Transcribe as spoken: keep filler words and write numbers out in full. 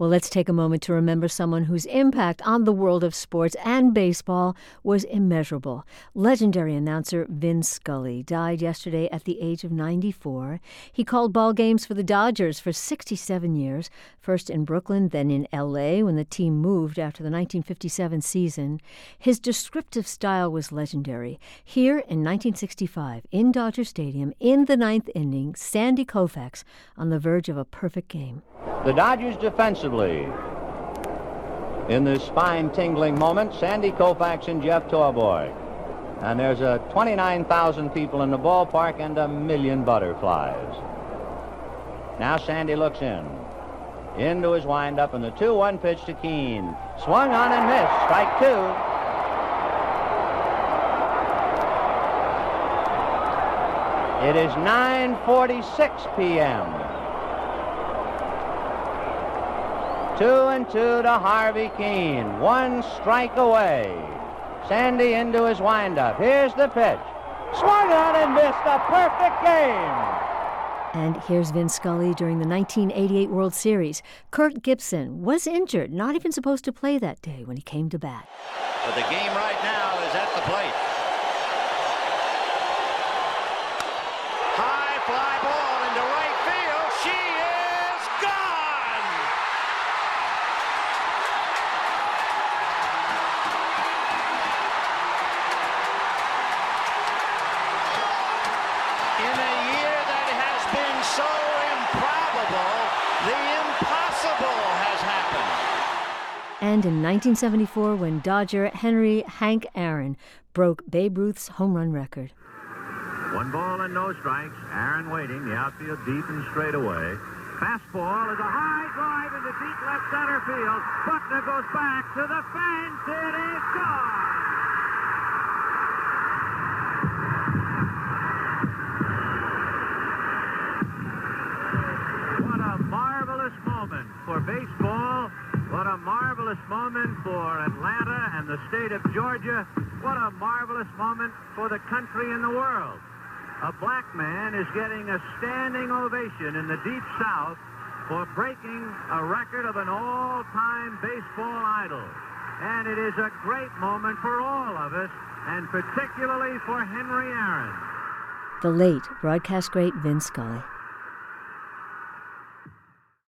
Well, let's take a moment to remember someone whose impact on the world of sports and baseball was immeasurable. Legendary announcer Vin Scully died yesterday at the age of ninety-four. He called ball games for the Dodgers for sixty-seven years, first in Brooklyn, then in L A when the team moved after the nineteen fifty-seven season. His descriptive style was legendary. Here in nineteen sixty-five, in Dodger Stadium, in the ninth inning, Sandy Koufax on the verge of a perfect game. The Dodgers defensively. In this spine-tingling moment, Sandy Koufax and Jeff Torborg. And there's a twenty-nine thousand people in the ballpark and a million butterflies. Now Sandy looks in. Into his windup, and the two one pitch to Keane. Swung on and missed. Strike two. It is nine forty-six p.m. Two and two to Harvey Keane. One strike away. Sandy into his windup. Here's the pitch. Swung on and missed. A perfect game. And here's Vin Scully during the nineteen eighty-eight World Series. Kirk Gibson was injured, not even supposed to play that day when he came to bat. But the game right now is at the plate. High fly ball into right field. She is gone! In a year that has been so improbable, the impossible has happened. And in nineteen seventy-four, when Dodger Henry Hank Aaron broke Babe Ruth's home run record. One ball and no strikes. Aaron waiting. The outfield deep and straight away. Fastball is a high drive into deep left center field. Buckner goes back to the fence. It is gone. What a marvelous moment for baseball. What a marvelous moment for Atlanta and the state of Georgia. What a marvelous moment for the country and the world. A black man is getting a standing ovation in the Deep South for breaking a record of an all-time baseball idol. And it is a great moment for all of us, and particularly for Henry Aaron. The late broadcast great Vin Scully.